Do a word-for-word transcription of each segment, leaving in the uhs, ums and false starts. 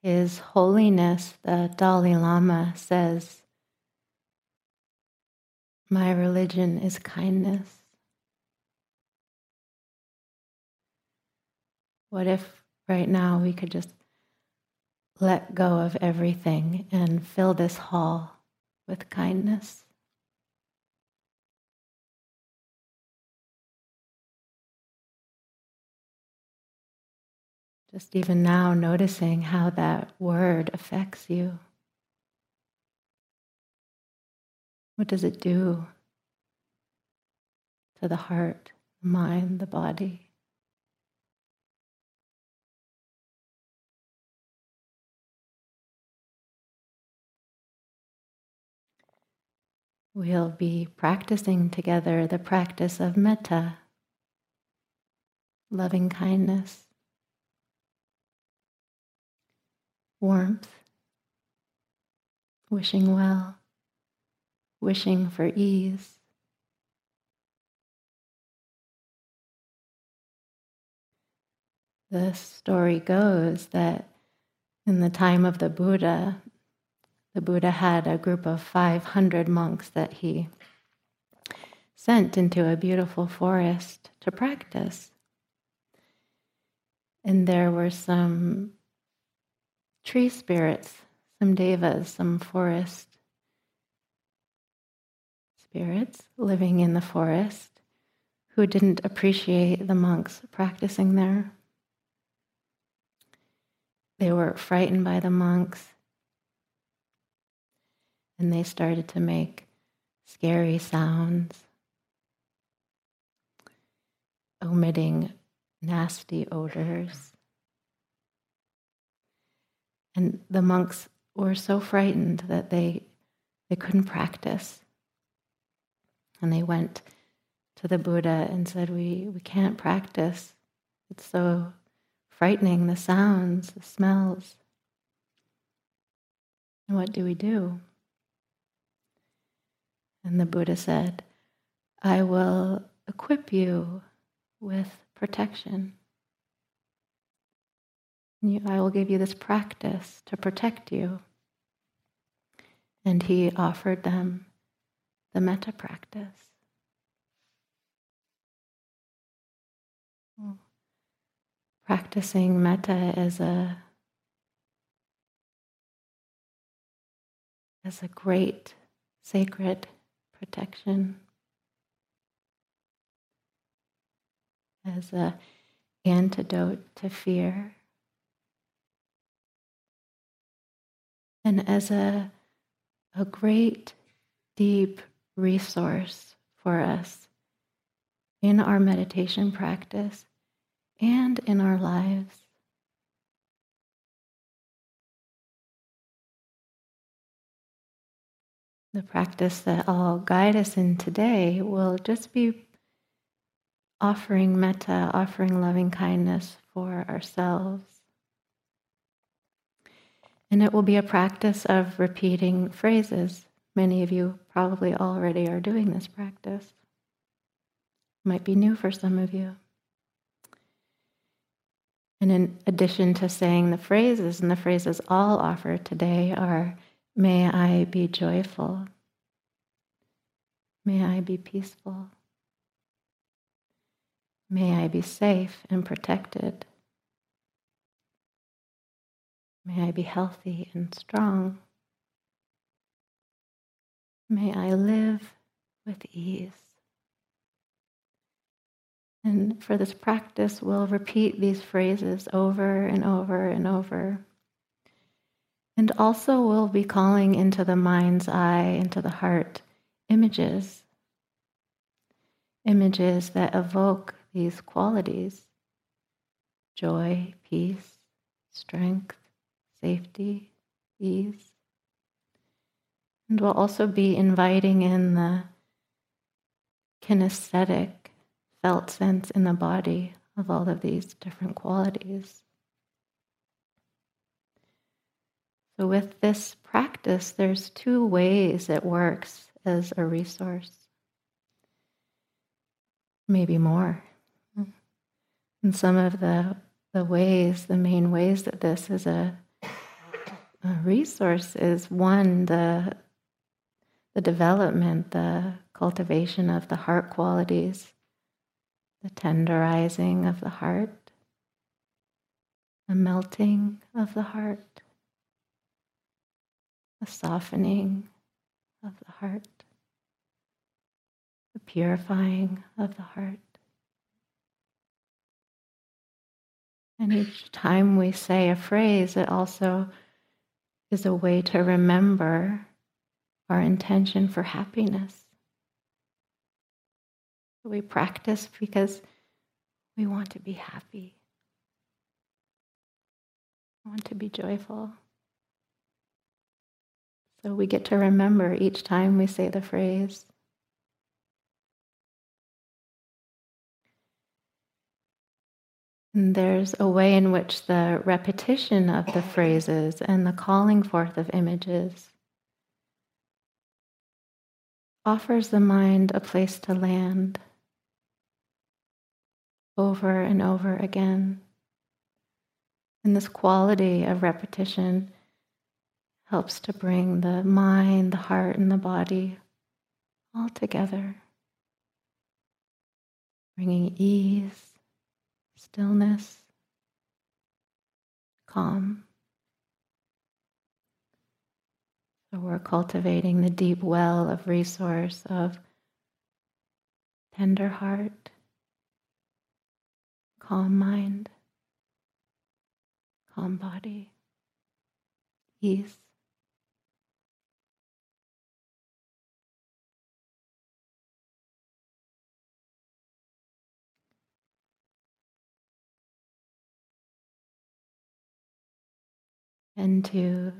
His Holiness, the Dalai Lama, says, "My religion is kindness." What if right now we could just let go of everything and fill this hall with kindness? Just even now noticing how that word affects you. What does it do to the heart, the mind, the body? We'll be practicing together the practice of metta, loving kindness, warmth, wishing well, wishing for ease. The story goes that in the time of the Buddha, the Buddha had a group of five hundred monks that he sent into a beautiful forest to practice. And there were some tree spirits, some devas, some forest spirits living in the forest who didn't appreciate the monks practicing there. They were frightened by the monks, and they started to make scary sounds, emitting nasty odors. And the monks were so frightened that they, they couldn't practice. And they went to the Buddha and said, we, we can't practice. It's so frightening, the sounds, the smells. And what do we do? And the Buddha said, I will equip you with protection. You, I will give you this practice to protect you. And he offered them the metta practice. Well, practicing metta as a as a great sacred protection, as an antidote to fear, and as a, a great, deep resource for us in our meditation practice and in our lives. The practice that I'll guide us in today will just be offering metta, offering loving kindness for ourselves. And it will be a practice of repeating phrases. Many of you probably already are doing this practice. Might be new for some of you. And in addition to saying the phrases, and the phrases I'll offer today are, may I be joyful. May I be peaceful. May I be safe and protected. May I be healthy and strong. May I live with ease. And for this practice, we'll repeat these phrases over and over and over. And also we'll be calling into the mind's eye, into the heart, images. Images that evoke these qualities: joy, peace, strength, safety, ease. And we'll also be inviting in the kinesthetic, felt sense in the body of all of these different qualities. So with this practice, there's two ways it works as a resource. Maybe more. And some of the, the ways, the main ways that this is a uh, resource is one, the, the development, the cultivation of the heart qualities, the tenderizing of the heart, the melting of the heart, the softening of the heart, the purifying of the heart. And each time we say a phrase, it also is a way to remember our intention for happiness. We practice because we want to be happy. We want to be joyful. So we get to remember each time we say the phrase. And there's a way in which the repetition of the phrases and the calling forth of images offers the mind a place to land over and over again. And this quality of repetition helps to bring the mind, the heart, and the body all together, bringing ease, stillness, calm. So we're cultivating the deep well of resource of tender heart, calm mind, calm body, ease. And to,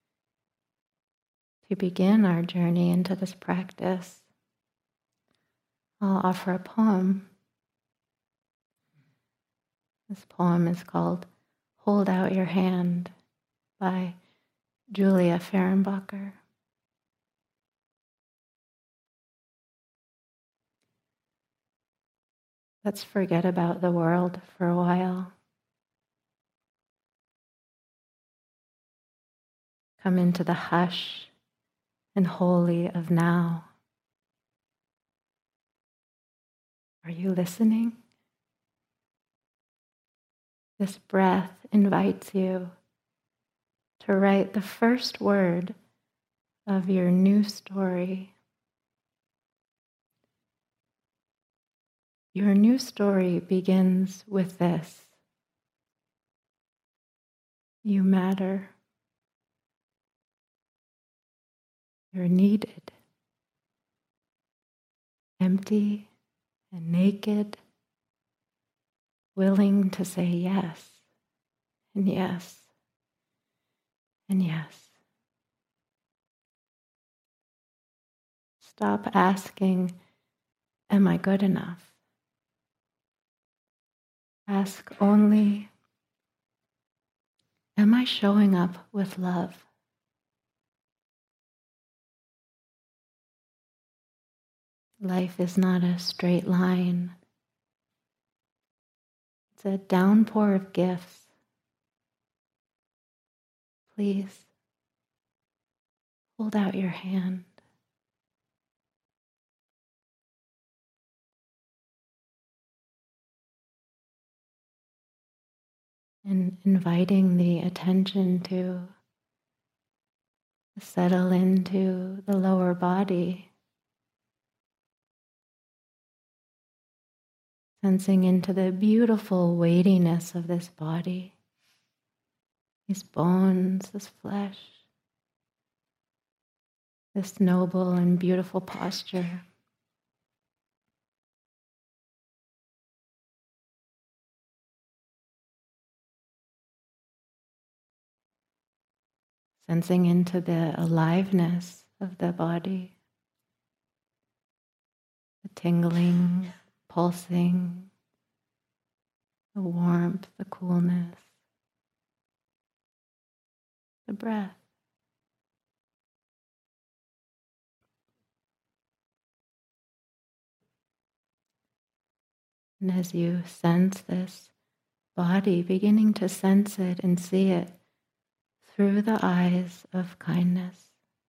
to begin our journey into this practice, I'll offer a poem. This poem is called Hold Out Your Hand by Julia Fehrenbacher. Let's forget about the world for a while. Come into the hush and holy of now. Are you listening? This breath invites you to write the first word of your new story. Your new story begins with this: you matter. You're needed, empty and naked, willing to say yes, and yes, and yes. Stop asking, am I good enough? Ask only, am I showing up with love? Life is not a straight line. It's a downpour of gifts. Please, hold out your hand. And inviting the attention to settle into the lower body. Sensing into the beautiful weightiness of this body, these bones, this flesh, this noble and beautiful posture. Sensing into the aliveness of the body, the tingling, pulsing, the warmth, the coolness, the breath. And as you sense this body, beginning to sense it and see it through the eyes of kindness.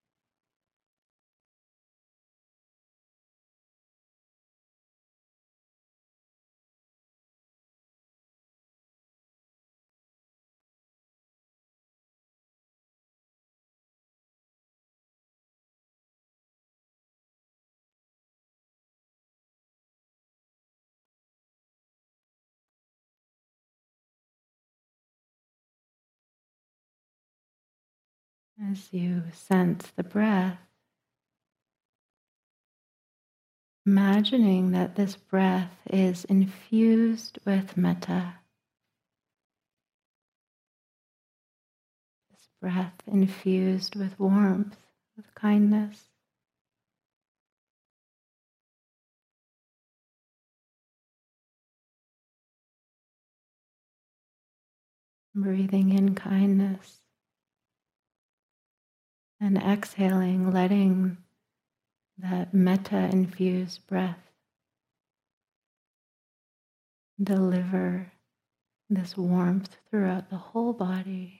As you sense the breath, imagining that this breath is infused with metta. This breath infused with warmth, with kindness. Breathing in kindness and exhaling, letting that metta-infused breath deliver this warmth throughout the whole body.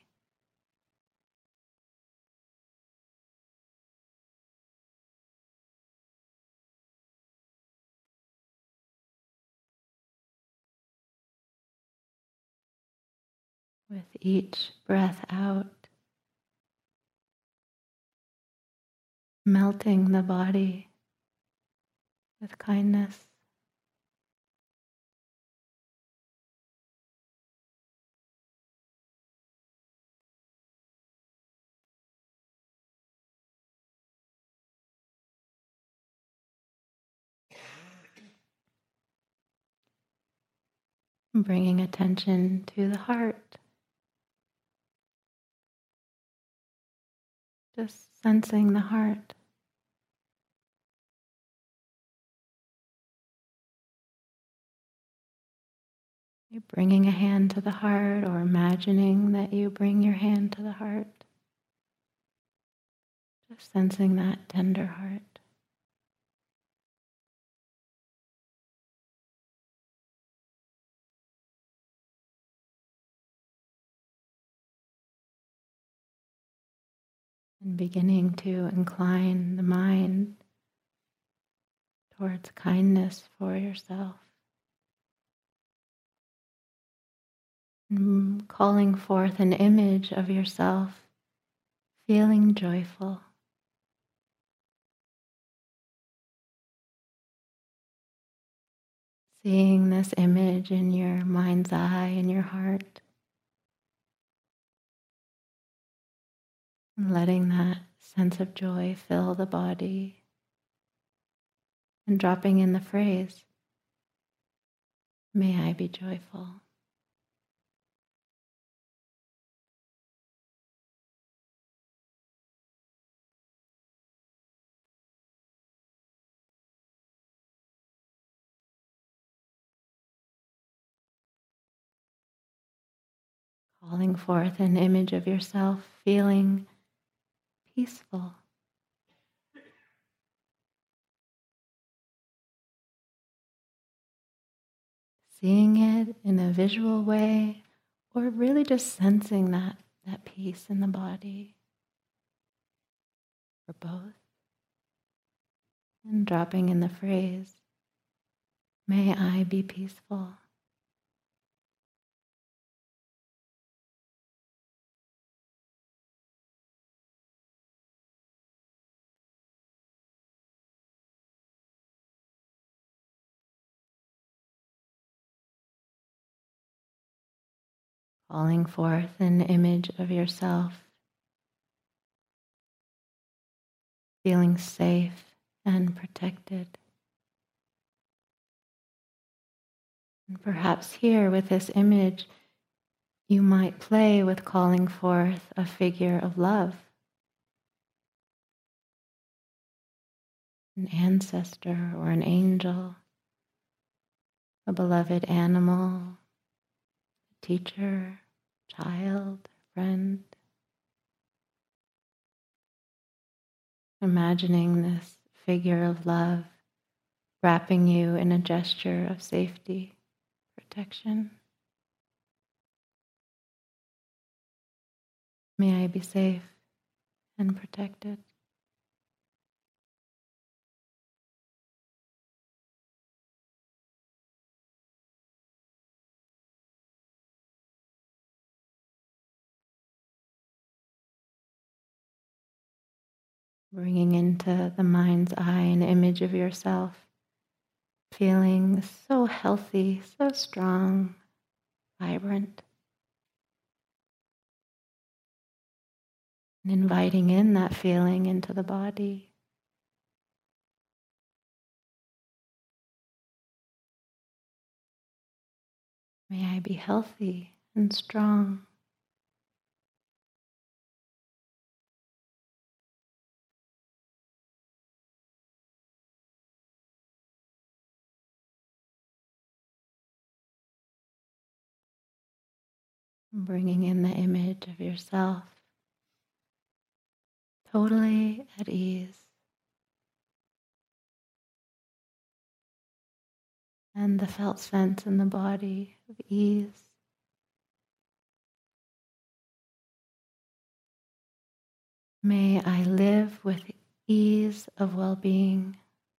With each breath out, melting the body with kindness. Bringing attention to the heart. Just sensing the heart. You're bringing a hand to the heart or imagining that you bring your hand to the heart. Just sensing that tender heart. And beginning to incline the mind towards kindness for yourself. And calling forth an image of yourself feeling joyful. Seeing this image in your mind's eye, in your heart. And letting that sense of joy fill the body. And dropping in the phrase, may I be joyful. Calling forth an image of yourself feeling peaceful. Seeing it in a visual way, or really just sensing that, that peace in the body, or both. And dropping in the phrase, may I be peaceful. Calling forth an image of yourself feeling safe and protected. And perhaps here with this image, you might play with calling forth a figure of love, an ancestor or an angel, a beloved animal, a teacher, child, friend. Imagining this figure of love wrapping you in a gesture of safety, protection. May I be safe and protected. Bringing into the mind's eye an image of yourself, feeling so healthy, so strong, vibrant. And inviting in that feeling into the body. May I be healthy and strong. Bringing in the image of yourself, totally at ease. And the felt sense in the body of ease. May I live with ease of well-being.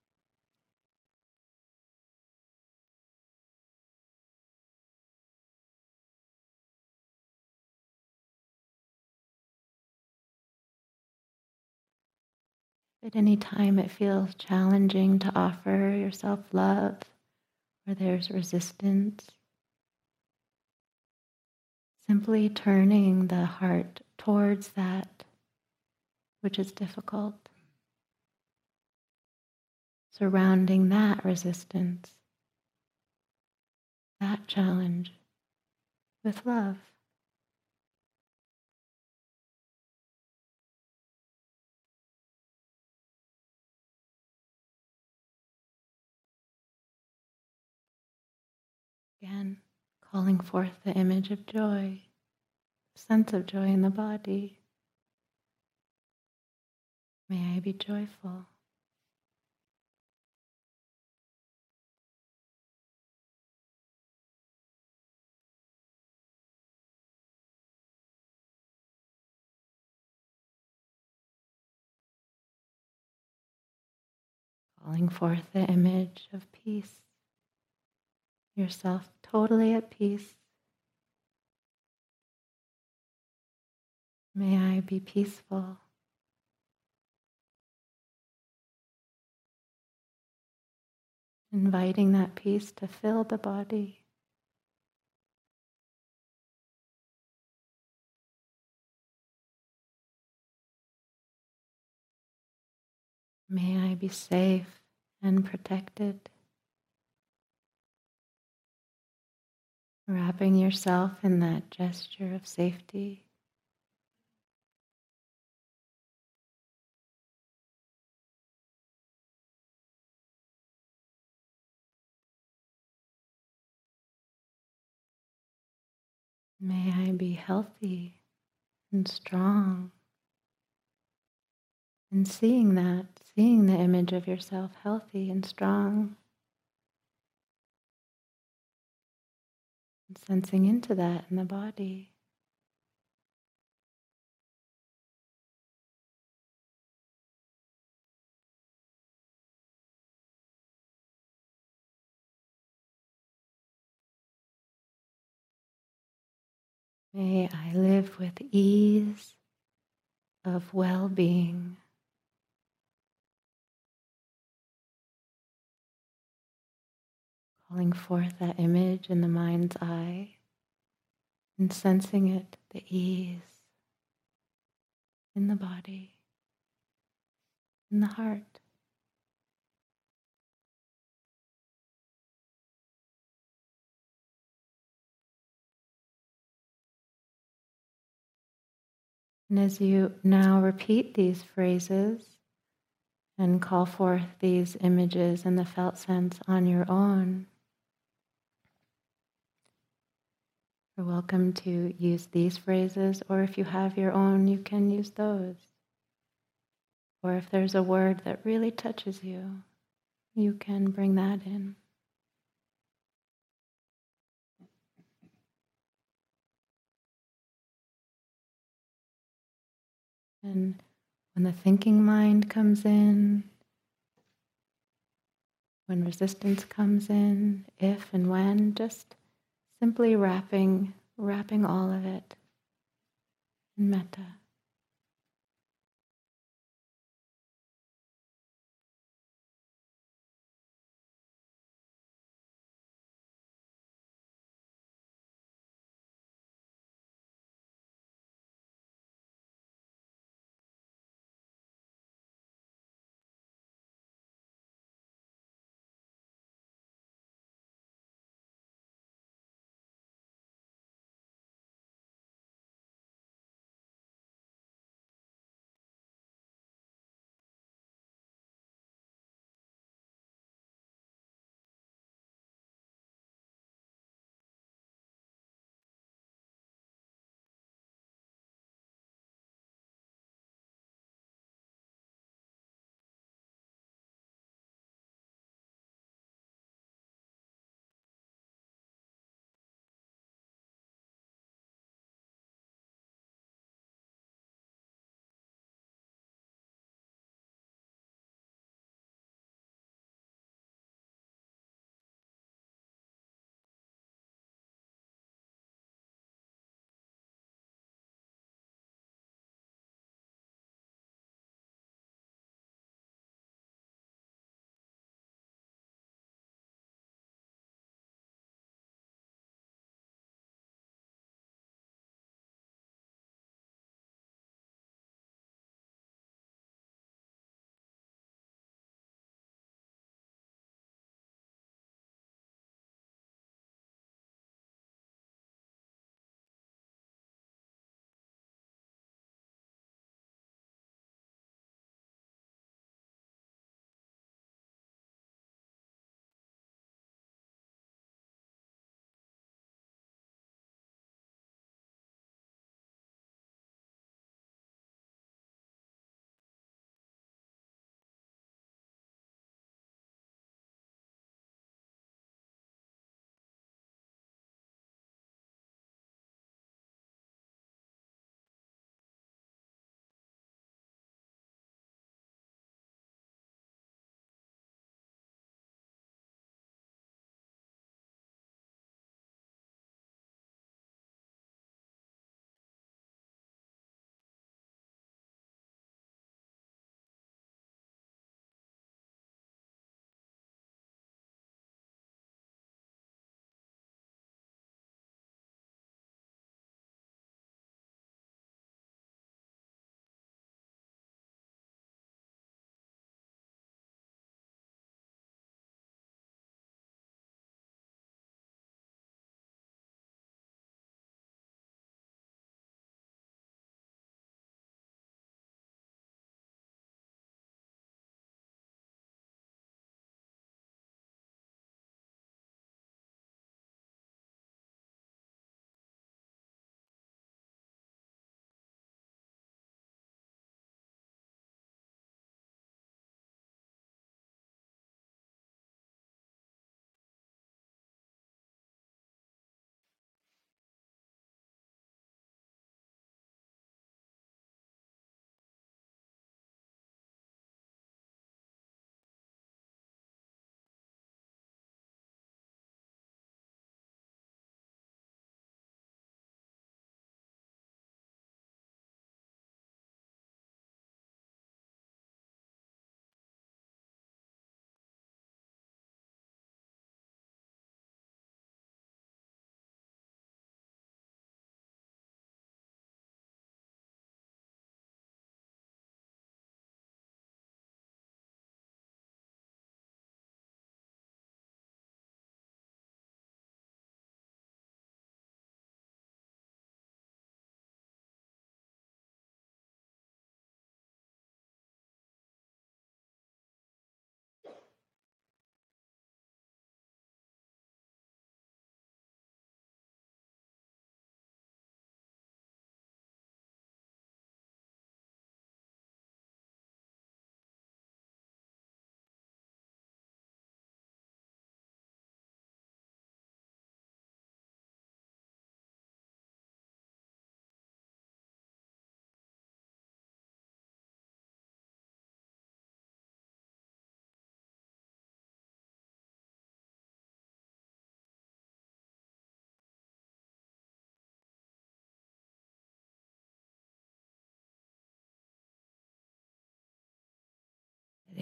At any time it feels challenging to offer yourself love, or there's resistance, simply turning the heart towards that which is difficult, surrounding that resistance, that challenge with love. Again, calling forth the image of joy, sense of joy in the body. May I be joyful. Calling forth the image of peace, yourself totally at peace. May I be peaceful. Inviting that peace to fill the body. May I be safe and protected. Wrapping yourself in that gesture of safety. May I be healthy and strong. And seeing that, seeing the image of yourself healthy and strong, and sensing into that in the body. May I live with ease of well-being. Calling forth that image in the mind's eye and sensing it, the ease in the body, in the heart. And as you now repeat these phrases and call forth these images and the felt sense on your own, you're welcome to use these phrases, or if you have your own, you can use those. Or if there's a word that really touches you, you can bring that in. And when the thinking mind comes in, when resistance comes in, if and when, just simply wrapping, wrapping all of it in metta.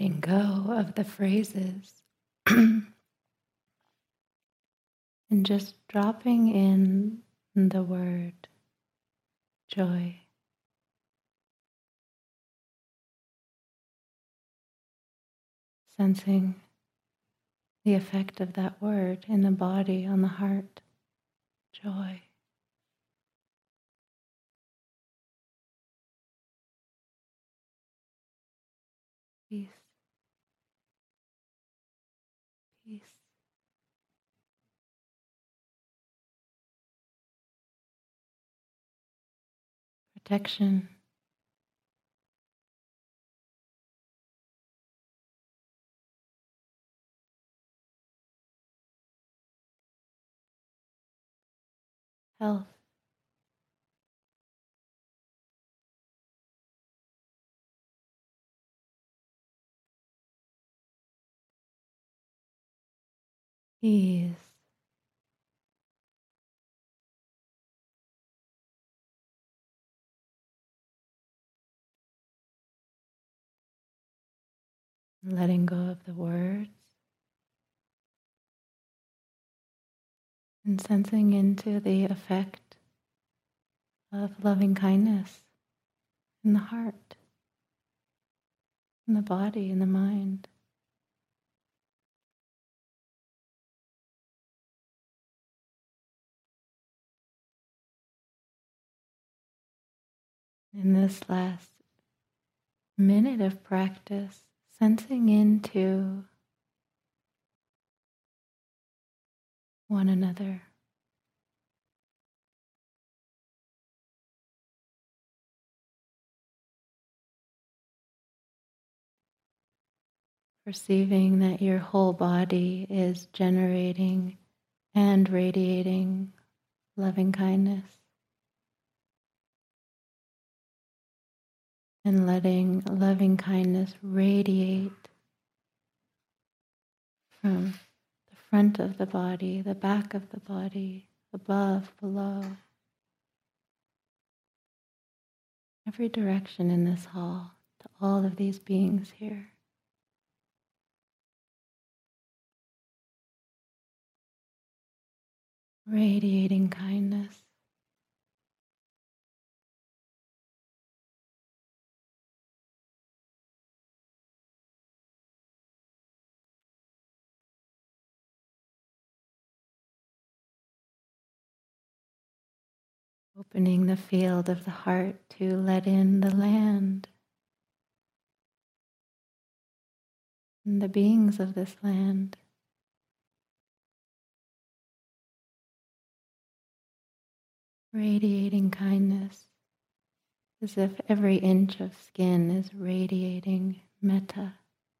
letting go of the phrases and just dropping in the word joy. Sensing the effect of that word in the body, on the heart. Joy. Peace. Peace. Protection. Health. Ease. Letting go of the words and sensing into the effect of loving kindness in the heart, in the body, in the mind. In this last minute of practice, sensing into one another. Perceiving that your whole body is generating and radiating loving kindness. And letting loving kindness radiate from the front of the body, the back of the body, above, below. Every direction in this hall, to all of these beings here. Radiating kindness. Opening the field of the heart to let in the land and the beings of this land. Radiating kindness, as if every inch of skin is radiating metta.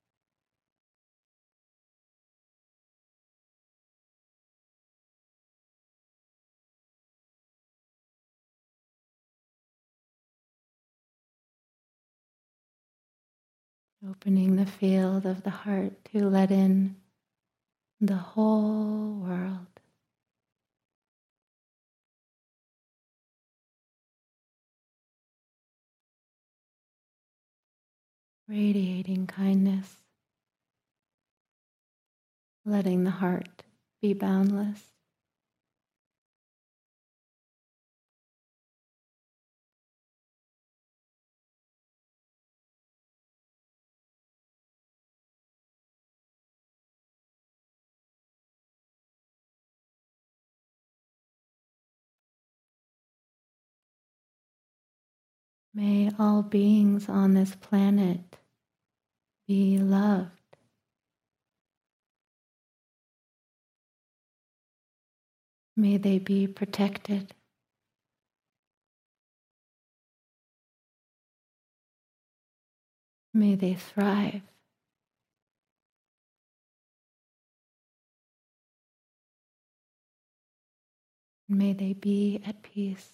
Opening the field of the heart to let in the whole world. Radiating kindness, letting the heart be boundless. May all beings on this planet be loved. May they be protected. May they thrive. May they be at peace.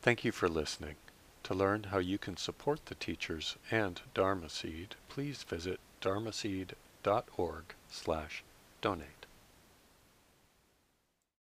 Thank you for listening. To learn how you can support the teachers and Dharma Seed, please visit dharmaseed dot org slash donate.